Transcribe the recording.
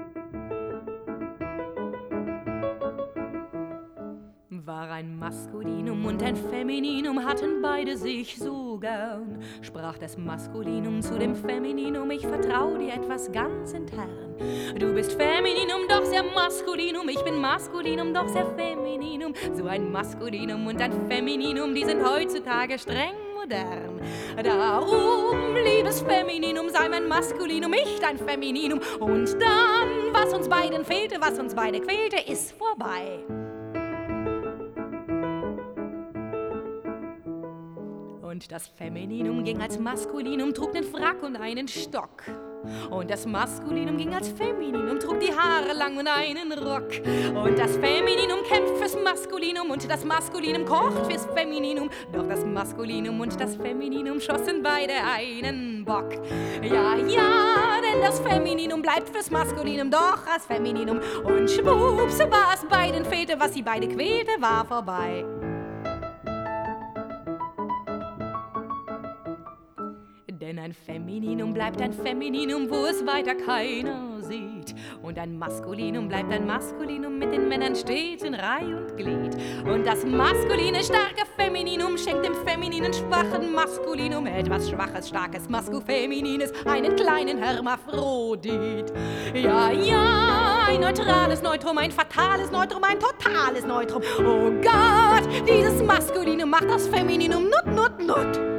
War ein Maskulinum und ein Femininum, hatten beide sich so gern. Sprach das Maskulinum zu dem Femininum: Ich vertrau dir etwas ganz intern. Du bist Femininum, doch sehr Maskulinum. Ich bin Maskulinum, doch sehr Femininum. So ein Maskulinum und ein Femininum, die sind heutzutage streng modern. Darum, liebes Femininum, sei mein Maskulinum, ich dein Femininum. Und dann, was uns beiden fehlte, was uns beide quälte, ist vorbei. Und das Femininum ging als Maskulinum, trug nen Frack und einen Stock. Und das Maskulinum ging als Femininum, trug die Haare lang und einen Rock. Und das Femininum kämpft fürs Maskulinum und das Maskulinum kocht fürs Femininum. Doch das Maskulinum und das Femininum schossen beide einen Bock. Ja, ja, denn das Femininum bleibt fürs Maskulinum doch als Femininum. Und schwupps, was beiden fehlte, was sie beide quälte, war vorbei. Denn ein Femininum bleibt ein Femininum, wo es weiter keiner sieht. Und ein Maskulinum bleibt ein Maskulinum, mit den Männern steht in Reih und Glied. Und das maskuline, starke Femininum schenkt dem femininen, schwachen Maskulinum etwas Schwaches, Starkes, Masku-Feminines, einen kleinen Hermaphrodit. Ja, ja, ein neutrales Neutrum, ein fatales Neutrum, ein totales Neutrum. Oh Gott, dieses Maskulinum macht das Femininum nut, nut, nut.